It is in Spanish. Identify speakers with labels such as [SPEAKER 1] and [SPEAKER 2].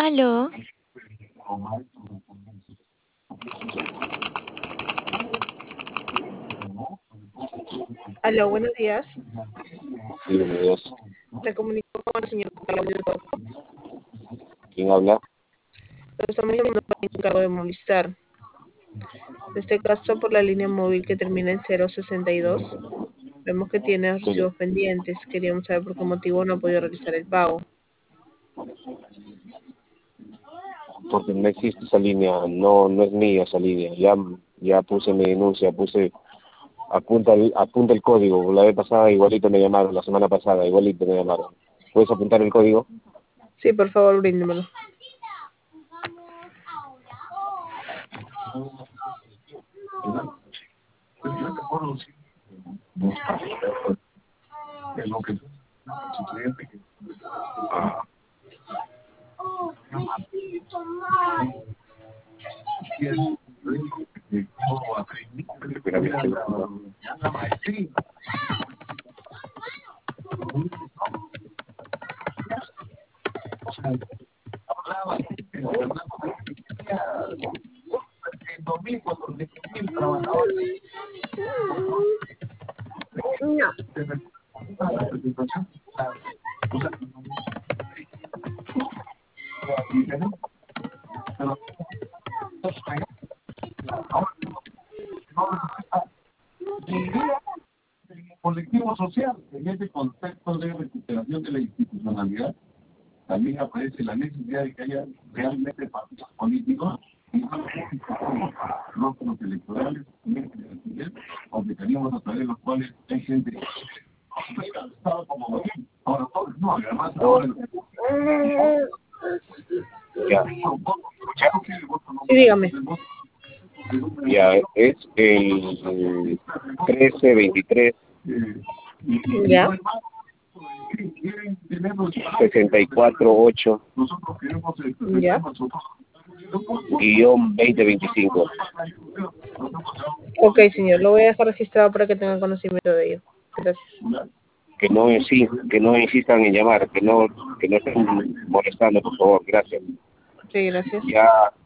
[SPEAKER 1] Aló,
[SPEAKER 2] Aló, buenos días.
[SPEAKER 3] Sí, Dios.
[SPEAKER 2] Me comunico con el señor Claudio Toco.
[SPEAKER 3] ¿Quién habla?
[SPEAKER 2] Lo estamos llamando para el encargo de Movistar. En este caso, por la línea móvil que termina en 062. Vemos que tiene
[SPEAKER 3] Sí,
[SPEAKER 2] recibos pendientes. Queríamos saber por qué motivo no ha podido realizar el pago.
[SPEAKER 3] porque no existe esa línea, no es mía esa línea. Ya puse mi denuncia, apunta el código. La vez pasada igualito me llamaron, la semana pasada igualito me llamaron. ¿Puedes apuntar el código?
[SPEAKER 2] Sí, por favor, bríndemelo. No.
[SPEAKER 4] Colectivo social, en ese concepto de recuperación de la institucionalidad, también aparece la necesidad de que haya realmente partidos políticos y no los electorales, o mecanismos a través de los cuales hay gente que ha estado como gobierno. Ahora todos no, además ahora
[SPEAKER 3] Ya,
[SPEAKER 2] Sí, dígame.
[SPEAKER 3] ya es el 1323
[SPEAKER 2] ¿Ya?
[SPEAKER 3] 648
[SPEAKER 2] ¿Ya?
[SPEAKER 3] guión 2025.
[SPEAKER 2] Ok, señor. Lo voy a dejar registrado para que tenga conocimiento de ello. Gracias.
[SPEAKER 3] Que no insistan en llamar, que no estén molestando, por favor, gracias.
[SPEAKER 2] Sí, gracias.
[SPEAKER 3] Ya